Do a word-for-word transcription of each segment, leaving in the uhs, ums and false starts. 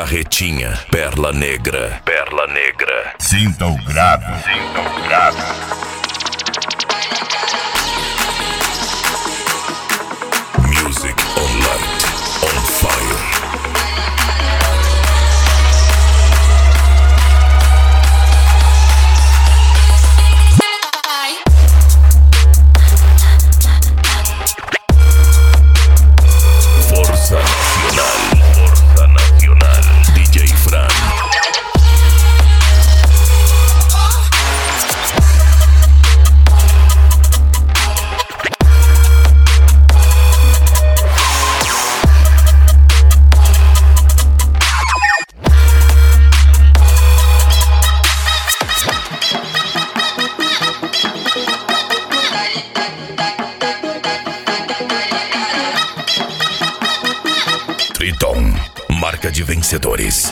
Barretinha, Perla Negra, Perla Negra. Sinta o grave, sinta o grave. Music on light, on fire. Força Nacional, Força Nacional, D J Fran. Triton, marca de vencedores.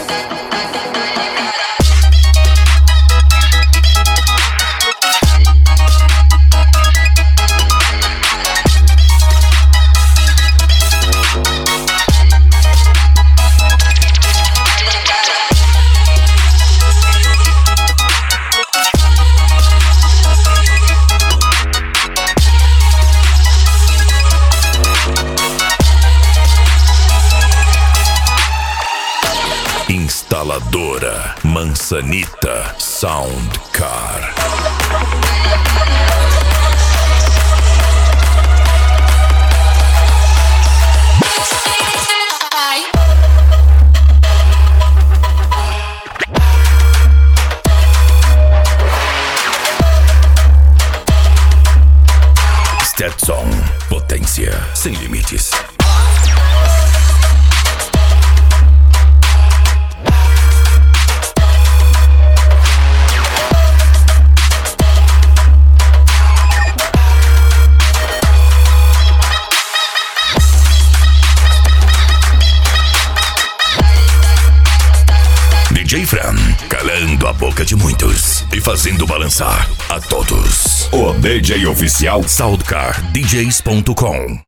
Instaladora Mansanita Soundcar. Stetson, potência sem limites. D J Fran, calando a boca de muitos e fazendo balançar a todos. O D J oficial Soundcar D Js ponto com.